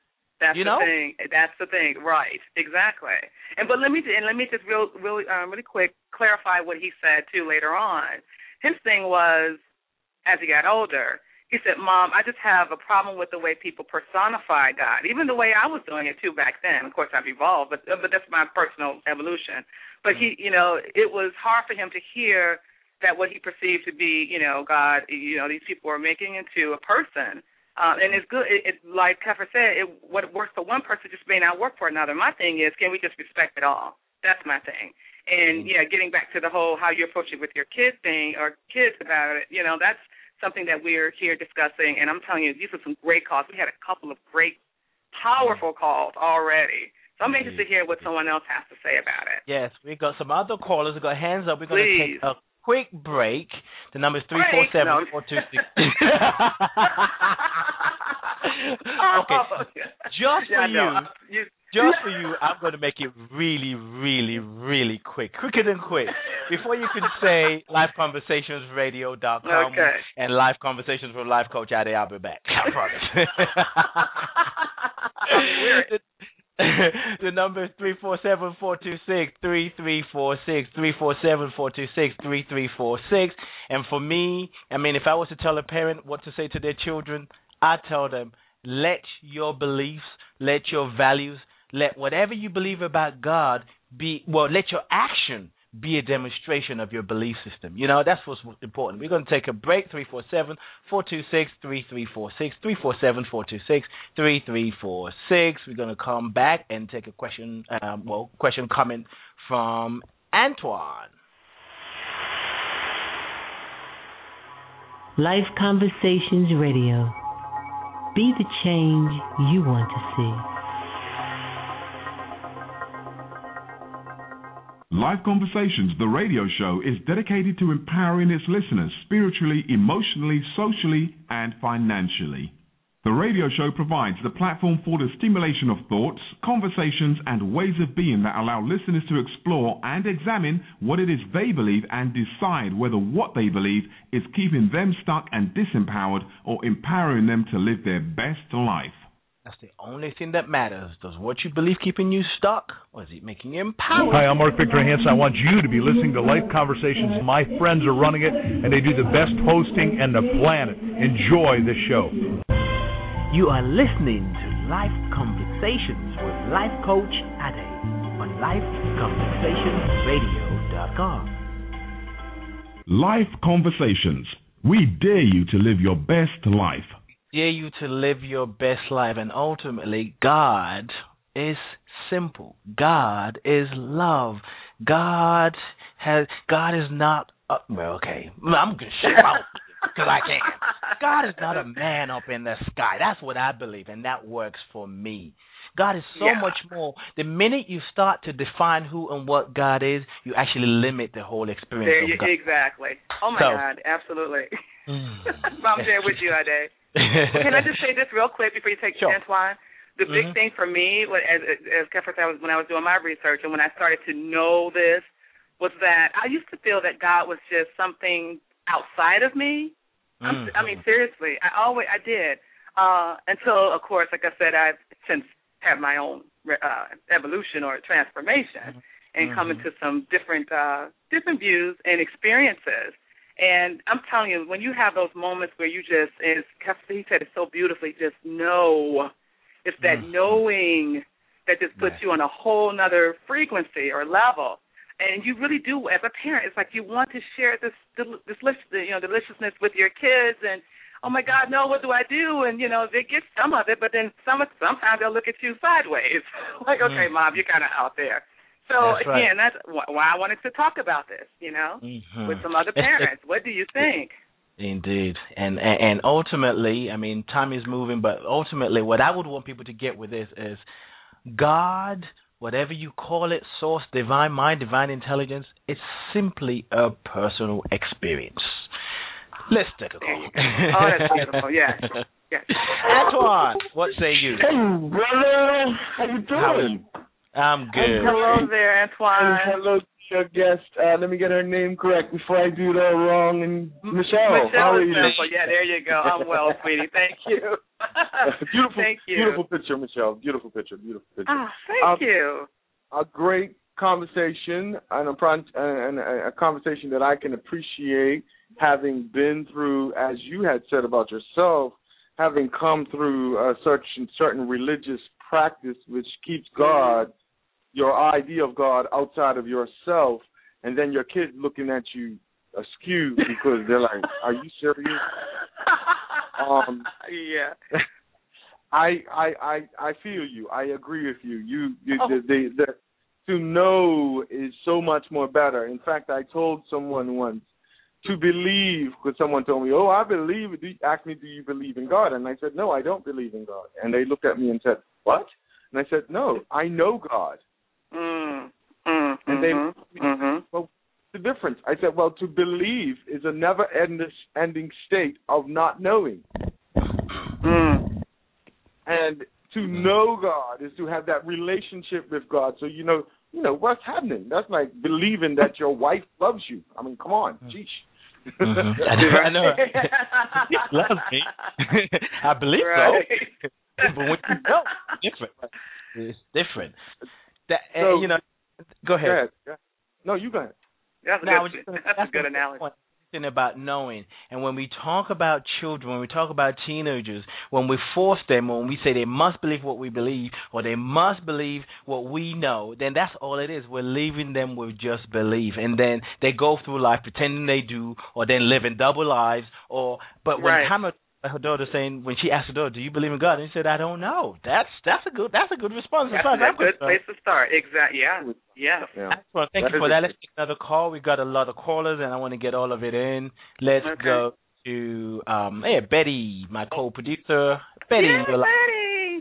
That's you the know? thing. That's the thing. Right. Exactly. And but let me and let me just real really um, really quick clarify what he said too later on. His thing was, as he got older, he said, "Mom, I just have a problem with the way people personify God, even the way I was doing it too back then. Of course, I've evolved, but but that's my personal evolution. But he, you know, it was hard for him to hear that what he perceived to be, you know, God, you know, these people are making into a person." Um, and it's good. It, it, like Kefir said, it, what works for one person just may not work for another. My thing is, can we just respect it all? That's my thing. And, yeah, getting back to the whole how you approach it with your kid thing or kids about it, you know, that's something that we're here discussing. And I'm telling you, these are some great calls. We had a couple of great, powerful calls already. So I'm anxious to hear what someone else has to say about it. Yes, we got some other callers. We've got hands up. We're going to take Please. a quick break. The number is three four seven, four two six. Okay, just for you, you, just for you, I'm going to make it really, really, really quick, quicker than quick. Before you can say live conversations radio dot com okay. and Live Conversations with Life Coach Ade, I'll be back. I promise. the, the number is three four seven, four two six, three three four six, three four seven, four two six, three three four six. And for me, I mean, if I was to tell a parent what to say to their children, I tell them, let your beliefs, let your values, let whatever you believe about God be, well, let your action be a demonstration of your belief system. You know, that's what's important. We're going to take a break. three four seven, four two six, three three four six, three four seven, four two six, three three four six. We're going to come back and take a question, um, well, question coming from Antoine. Life Conversations Radio. Be the change you want to see. Live Conversations, the radio show, is dedicated to empowering its listeners spiritually, emotionally, socially, and financially. The radio show provides the platform for the stimulation of thoughts, conversations, and ways of being that allow listeners to explore and examine what it is they believe and decide whether what they believe is keeping them stuck and disempowered or empowering them to live their best life. That's the only thing that matters. Does what you believe keeping you stuck, or is it making you empowered? Hi, I'm Mark Victor Hansen. I want you to be listening to Life Conversations. My friends are running it, and they do the best hosting on the planet. Enjoy the show. You are listening to Life Conversations with Life Coach Ade on life conversations radio dot com. Life Conversations. We dare you to live your best life. Dare you to live your best life, and ultimately, God is simple. God is love. God has. God is not. Uh, well, okay, I'm gonna shout because I can. God is not a man up in the sky. That's what I believe, and that works for me. God is so yeah. much more. The minute you start to define who and what God is, you actually limit the whole experience there of you, God. Exactly. Oh my so, God, absolutely. Mm, I'm there with you, Ade. Can I just say this real quick before you take sure. Antoine? The big mm-hmm. thing for me, as, as Kefir said, when I was doing my research and when I started to know this, was that I used to feel that God was just something outside of me. I'm, Mm-hmm. I mean, seriously, I always I did uh, until, of course, like I said, I've since had my own uh, evolution or transformation mm-hmm. and come into some different uh, different views and experiences. And I'm telling you, when you have those moments where you just, as he said it so beautifully, just know. It's that mm-hmm. knowing that just puts right. you on a whole nother frequency or level. And you really do, as a parent, it's like you want to share this, this you know, deliciousness with your kids. And, oh, my God, no, what do I do? And, you know, they get some of it, but then some sometimes they'll look at you sideways. Like, okay, mm-hmm. Mom, you're kind of out there. So, that's right. again, that's why I wanted to talk about this, you know, mm-hmm. with some other parents. What do you think? Indeed. And, and and ultimately, I mean, time is moving, but ultimately what I would want people to get with this is God, whatever you call it, source, divine mind, divine intelligence, it's simply a personal experience. Let's take a call. Oh, that's beautiful, yeah. yeah. Antoine, what say you? Hey, brother. How you doing? How I'm good. Hello there, Antoine. And hello to special guest. Uh, let me get her name correct before I do that wrong. And Michelle, Michelle how are you? Simple. Yeah, there you go. I'm well, sweetie. Thank you. beautiful, thank you. Beautiful picture, Michelle. Beautiful picture. Beautiful picture. Oh, thank uh, you. A great conversation and a, and a conversation that I can appreciate, having been through, as you had said about yourself, having come through a certain certain religious practice which keeps God, your idea of God, outside of yourself, and then your kids looking at you askew because they're like, "Are you serious?" um, yeah. I, I I I feel you. I agree with you. You, you oh. the, the, the to know is so much more better. In fact, I told someone once to believe, because someone told me, "Oh, I believe." Asked me, "Do you believe in God?" And I said, "No, I don't believe in God." And they looked at me and said, "What?" And I said, "No, I know God." Mm, mm, and they, mm-hmm, mm-hmm. well, the difference. I said, well, to believe is a never-ending state of not knowing. Mm. And to know God is to have that relationship with God. So you know, you know what's happening. That's like believing that your wife loves you. I mean, come on, geez. Mm-hmm. I know. I know. She loves me. I believe right. so. But when you know, it's different. It's different. That, so, and, you know, go ahead. Go ahead. Yeah. No, you go ahead. That's a now, good, that's that's a good analogy. About knowing, and when we talk about children, when we talk about teenagers, when we force them, when we say they must believe what we believe or they must believe what we know, then that's all it is. We're leaving them with just belief, and then they go through life pretending they do, or then living double lives. Or but when right. Tamara, her daughter, saying when she asked her daughter, "Do you believe in God?" and she said, "I don't know." That's that's a good that's a good response. That's a good place to start. Exactly. Yeah. Yeah. yeah. Well, thank that you for that. Let's take another call. We got a lot of callers, and I want to get all of it in. Let's okay. go to um, hey Betty, my co-producer. Betty, yeah, you're Betty.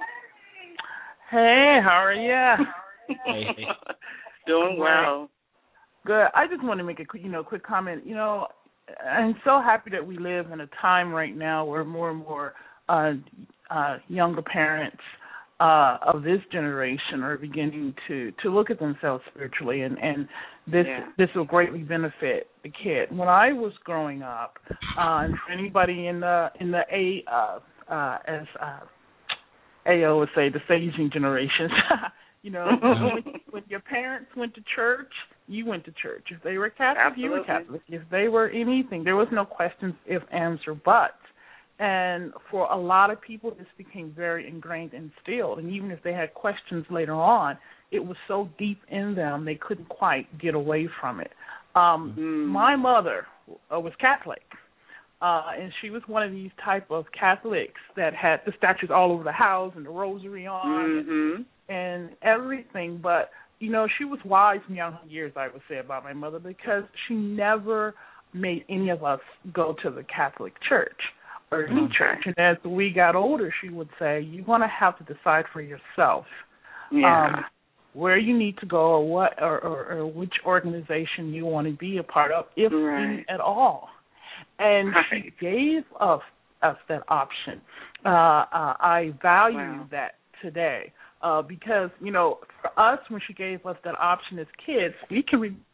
Hey, how are you? hey, hey. Doing well. Good. I just want to make a quick, you know, quick comment. You know, I'm so happy that we live in a time right now where more and more uh, uh, younger parents uh, of this generation are beginning to, to look at themselves spiritually, and, and this yeah. this will greatly benefit the kid. When I was growing up, uh, and for anybody in the in the A uh, uh, as uh, A O would say, the saging generations. You know, when, when your parents went to church, you went to church. If they were Catholic, Absolutely. you were Catholic. If they were anything, there was no questions, if, ands, or buts. And for a lot of people, this became very ingrained and instilled. And even if they had questions later on, it was so deep in them they couldn't quite get away from it. Um, mm. My mother uh, was Catholic. Uh, and she was one of these type of Catholics that had the statues all over the house and the rosary on mm-hmm. and, and everything. But, you know, she was wise in young years, I would say, about my mother, because she never made any of us go to the Catholic church or any okay. church. And as we got older, she would say, you're going to have to decide for yourself yeah. um, where you need to go or what or, or, or which organization you want to be a part of, if right. any at all. And right. she gave us, us that option. Uh, uh, I value wow. that today uh, because, you know, for us, when she gave us that option as kids, we can... Re-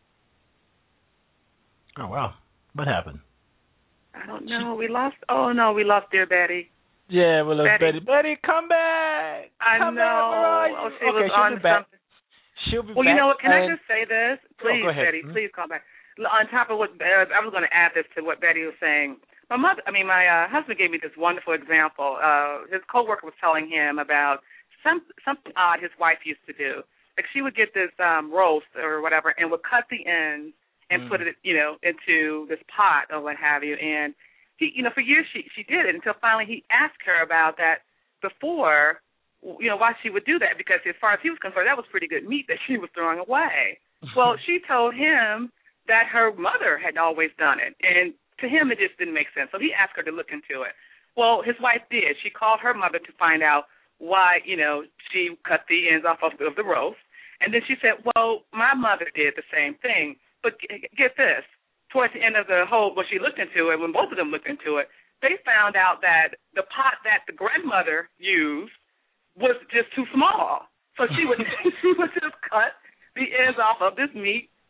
oh, wow. What happened? I don't know. We lost... Oh, no, we lost dear Betty. Yeah, we lost Betty. Betty. Betty, come back! I come know. Back. Where are you? Oh, she okay, was she'll on be back. something. She'll be well, back. you know what? Can and... I just say this? Please, oh, go ahead. Betty, mm-hmm. please call back. On top of what uh, I was going to add this to what Betty was saying. My mother, I mean, my uh, husband gave me this wonderful example. Uh, his coworker was telling him about some something odd his wife used to do. Like she would get this um, roast or whatever, and would cut the ends and mm. put it, you know, into this pot or what have you. And he, you know, for years she she did it until finally he asked her about that before, you know, why she would do that, because as far as he was concerned, that was pretty good meat that she was throwing away. Well, she told him that her mother had always done it, and to him it just didn't make sense. So he asked her to look into it. Well, his wife did. She called her mother to find out why, you know, she cut the ends off of the, of the roast. And then she said, well, my mother did the same thing. But get this, towards the end of the whole, when she looked into it, when both of them looked into it, they found out that the pot that the grandmother used was just too small. So she would she would just cut the ends off of this meat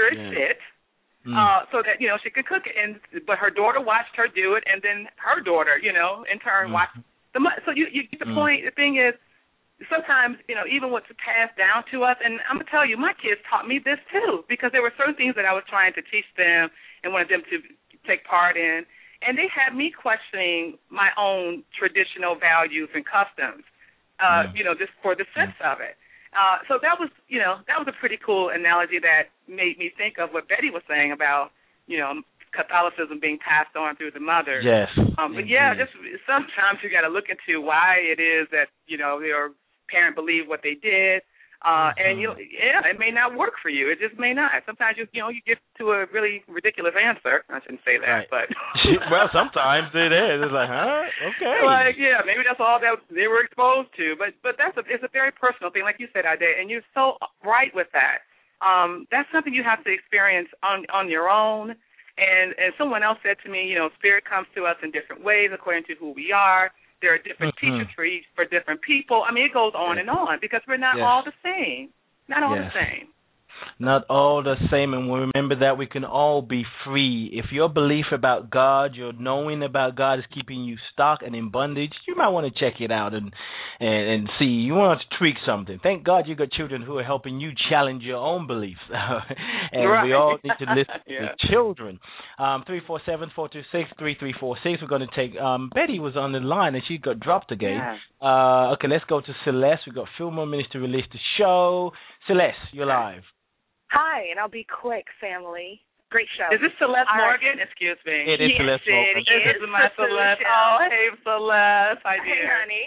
sure it's yeah. fit, mm. uh, so that, you know, she could cook it. And but her daughter watched her do it, and then her daughter, you know, in turn mm. watched the. So you you get the mm. point. The thing is, sometimes, you know, even what's passed down to us, and I'm gonna tell you, my kids taught me this too, because there were certain things that I was trying to teach them and wanted them to take part in, and they had me questioning my own traditional values and customs, uh, yeah. you know, just for the sense yeah. of it. Uh, so that was, you know, that was a pretty cool analogy that made me think of what Betty was saying about, you know, Catholicism being passed on through the mother. Yes. Um, but yeah, just sometimes you got to look into why it is that, you know, your parent believed what they did. Uh, and you, yeah, it may not work for you. It just may not. Sometimes you, you know, you get to a really ridiculous answer. I shouldn't say that, right. but well, sometimes it is. It's like, huh, okay, like yeah, maybe that's all that they were exposed to. But but that's a it's a very personal thing, like you said, Ade, and you're so right with that. Um, that's something you have to experience on on your own. And and someone else said to me, you know, spirit comes to us in different ways according to who we are. There are different mm-hmm. teachers for each, for different people. I mean, it goes on yes. and on because we're not yes. all the same. Not all yes. the same. Not all the same, and remember that we can all be free. If your belief about God, your knowing about God is keeping you stuck and in bondage, you might want to check it out and and, and see. You want to tweak something. Thank God you got children who are helping you challenge your own beliefs. and right. we all need to listen yeah. to children. Um, three four seven, four two six, three three four six. We're going to take, um, Betty was on the line and she got dropped again. Yeah. Uh, okay, let's go to Celeste. We've got a few more minutes to release the show. Celeste, you're live. Hi, and I'll be quick, family. Great show. Is this Celeste All Morgan? Right. Excuse me. It is yes, Celeste Morgan. It is. This is my Celeste. Oh, hey, Celeste. Hi, dear. Hey, honey.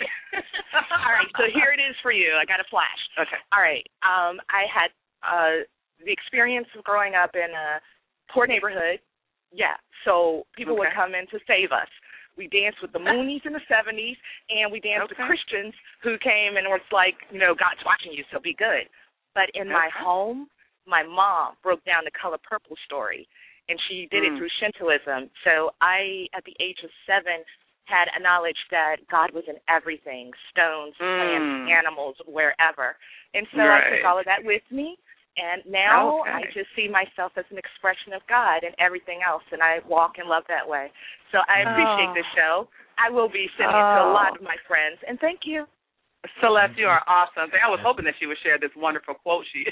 All right, so here it is for you. I got a flash. Okay. All right. Um, I had uh, the experience of growing up in a poor neighborhood. Yeah, so people okay. would come in to save us. We danced with the Moonies in the seventies, and we danced okay. with Christians who came and was like, you know, God's watching you, so be good. But in okay. my home, my mom broke down the Color Purple story, and she did mm. it through Shintoism. So I, at the age of seven, had a knowledge that God was in everything, stones, mm. plants, animals, wherever. And so right. I took all of that with me, and now okay. I just see myself as an expression of God and everything else, and I walk in love that way. So I appreciate oh. this show. I will be sending oh. it to a lot of my friends, and thank you. Celeste, you are awesome. I was hoping that she would share this wonderful quote she,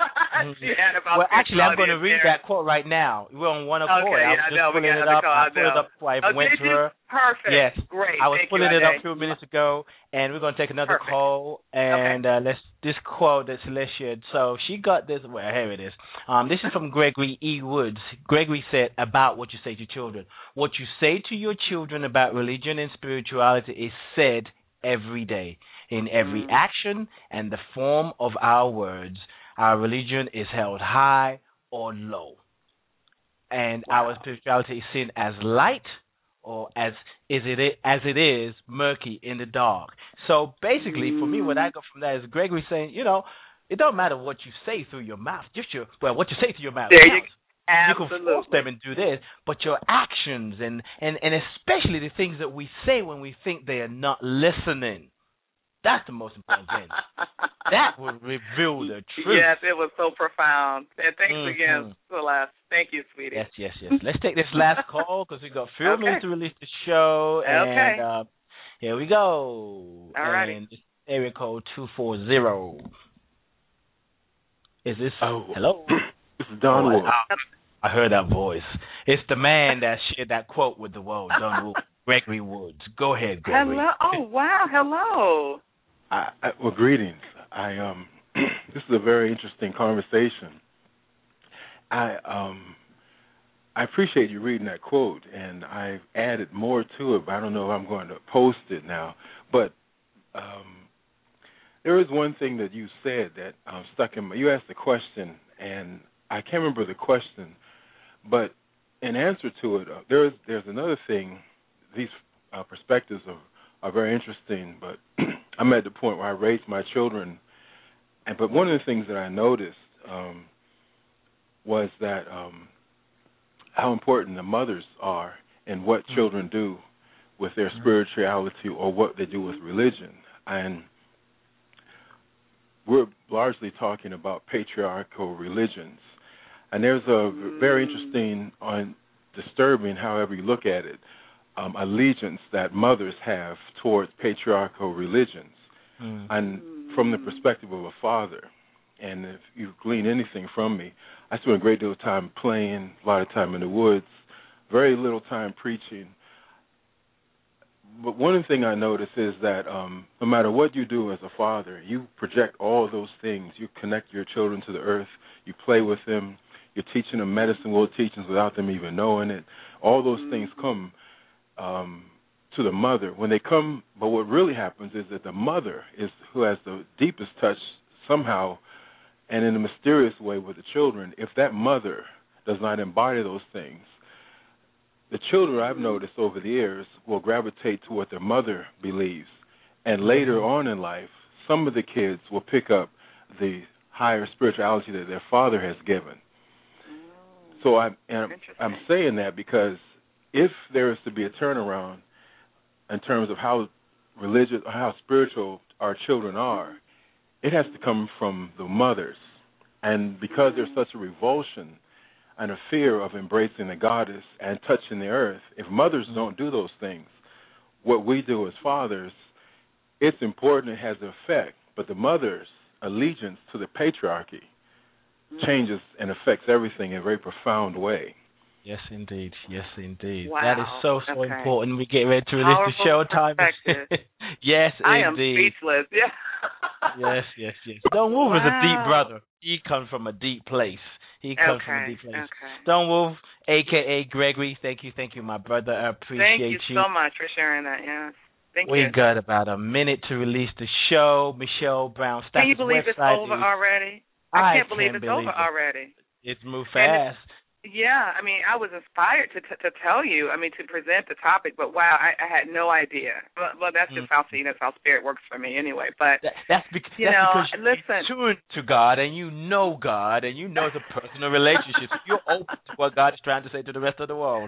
she had about Well, actually, I'm going to read there. that quote right now. We're on one accord. Okay, I was yeah, just no, pulling we it up. call, I pulled it up before I oh, went did to you? her. Perfect. Yes. Great. I was Thank pulling you, it up Ade. a few minutes ago, and we're going to take another Perfect. call. And okay. uh, let's this quote that Celeste shared. So she got this. Well, here it is. Um, this is from Gregory E. Woods. Gregory said about what you say to children. What you say to your children about religion and spirituality is said every day. In every mm. action and the form of our words, our religion is held high or low. And wow. our spirituality is seen as light or as is it as it is murky in the dark. So basically, mm. for me, what I got from that is Gregory saying, you know, it don't matter what you say through your mouth, just your well, what you say through your mouth. There you, you can force them and do this, but your actions and, and, and especially the things that we say when we think they are not listening. That's the most important thing. That will reveal the truth. Yes, it was so profound. And thanks mm-hmm. again, Celeste. Thank you, sweetie. Yes, yes, yes. Let's take this last call because we've got a few okay. minutes to release the show. Okay. And uh, here we go. All righty. And area code two four zero. Is this? Oh. Hello? This is Don oh, Wood. I, I heard that voice. It's the man that shared that quote with the world, Don Wood. Gregory Woods. Go ahead, Gregory. Hello. Oh, wow. Hello. I, I, well, greetings. I um, this is a very interesting conversation. I um, I appreciate you reading that quote, and I've added more to it. But I don't know if I'm going to post it now. But um, there is one thing that you said that um, stuck in my. You asked a question, and I can't remember the question, but in answer to it, uh, there is there's another thing. These uh, perspectives are, are very interesting, but I'm at the point where I raise my children, and but one of the things that I noticed um, was that um, how important the mothers are and what mm-hmm. children do with their spirituality or what they do with religion. And we're largely talking about patriarchal religions. And there's a very interesting, on disturbing, however you look at it, um, allegiance that mothers have towards patriarchal religions. Mm. And from the perspective of a father, and if you glean anything from me, I spend a great deal of time playing, a lot of time in the woods, very little time preaching. But one thing I notice is that um, no matter what you do as a father, you project all those things. You connect your children to the earth. You play with them. You're teaching them medicine, world teachings without them even knowing it. All those mm-hmm. things come um, to the mother. When they come, but what really happens is that the mother is who has the deepest touch somehow and in a mysterious way with the children. If that mother does not embody those things, the children, I've noticed over the years, will gravitate to what their mother believes. And later on in life, some of the kids will pick up the higher spirituality that their father has given. So I'm, and I'm saying that because if there is to be a turnaround in terms of how religious, how spiritual our children are, it has to come from the mothers. And because there's such a revulsion and a fear of embracing the goddess and touching the earth, if mothers don't do those things, what we do as fathers, it's important, it has an effect, but the mother's allegiance to the patriarchy changes and affects everything in a very profound way. Yes, indeed. Yes, indeed. Wow. That is so, so okay. important. We get ready to release Powerful the show time. Yes, I indeed. am speechless. Yeah. Yes, yes, yes. Stone Wolf wow. is a deep brother. He comes from a deep place. He comes okay. from a deep place. Okay. Stone Wolf, a k a. Gregory, thank you, thank you, my brother. I appreciate you. Thank you so much for sharing that, yes. Thank we you. We got about a minute to release the show. Michelle Brown Stafford's Can you believe website it's over is, already? I can't I believe can't it's believe over it. already. It's moved fast. Yeah, I mean, I was inspired to t- to tell you, I mean, to present the topic, but wow, I, I had no idea. Well, well that's just mm. how, see, that's how spirit works for me anyway. But that, that's, because, you that's know, because listen, you're tuned to God and you know God and you know it's a personal relationship. You're open to what God is trying to say to the rest of the world.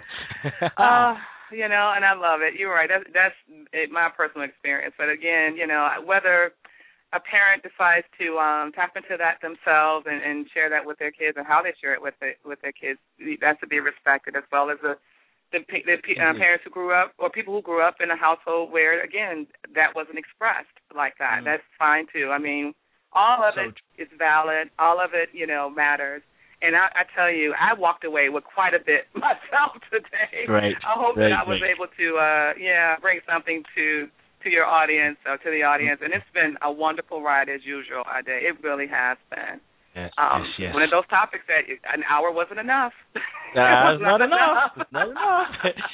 uh, you know, and I love it. You're right. That's, that's it, my personal experience. But again, you know, whether a parent decides to um, tap into that themselves and, and share that with their kids and how they share it with the, with their kids, that's to be respected, as well as the the, the uh, parents who grew up or people who grew up in a household where, again, that wasn't expressed like that. Mm. That's fine, too. I mean, all of so it true. is valid. All of it, you know, matters. And I, I tell you, I walked away with quite a bit myself today. Right. I hope right, that I was right. able to, uh, yeah, bring something to to your audience, or to the audience, and it's been a wonderful ride as usual, Ade. It really has been. Yes, um, yes, yes. One of those topics that an hour wasn't enough. Nah, it's not, not enough. It's not enough.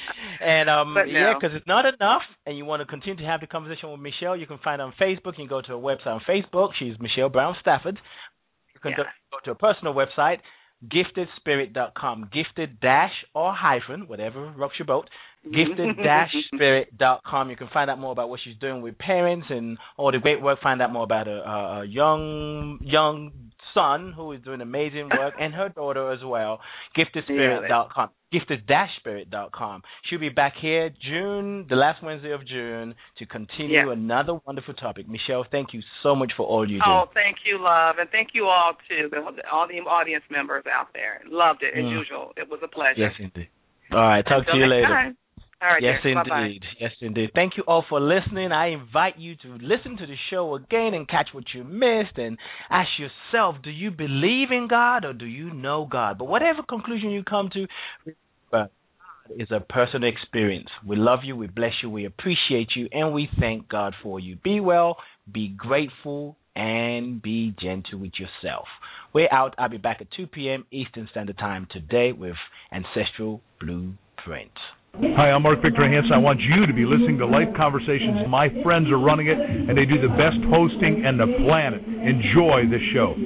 and um, no. yeah, because it's not enough, and you want to continue to have the conversation with Michelle, you can find her on Facebook. You can go to her website on Facebook. She's Michelle Brown Stafford. You can yeah. go to her personal website, gifted spirit dot com. Gifted dash or hyphen, whatever rocks your boat. gifted dash spirit dot com. You can find out more about what she's doing with parents and all the great work. Find out more about a, a young young son who is doing amazing work, and her daughter as well. gifted spirit dot com. gifted dash spirit dot com. She'll be back here June, the last Wednesday of June, to continue yeah. another wonderful topic. Michelle, thank you so much for all you do. Oh, thank you, love, and thank you all too, the, all the audience members out there. Loved it as mm. usual. It was a pleasure. Yes, indeed. All right, talk Until to you later. Time. All right, yes, dear. indeed. Bye-bye. Yes, indeed. Thank you all for listening. I invite you to listen to the show again and catch what you missed, and ask yourself, do you believe in God or do you know God? But whatever conclusion you come to, remember, God is a personal experience. We love you, we bless you, we appreciate you, and we thank God for you. Be well, be grateful, and be gentle with yourself. We're out. I'll be back at two p.m. Eastern Standard Time today with Ancestral Blueprint. Hi, I'm Mark Victor Hansen. I want you to be listening to Life Conversations. My friends are running it, and they do the best hosting on the planet. Enjoy the show.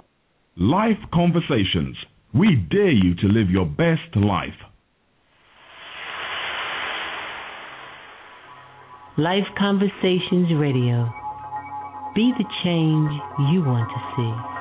Life Conversations. We dare you to live your best life. Life Conversations Radio. Be the change you want to see.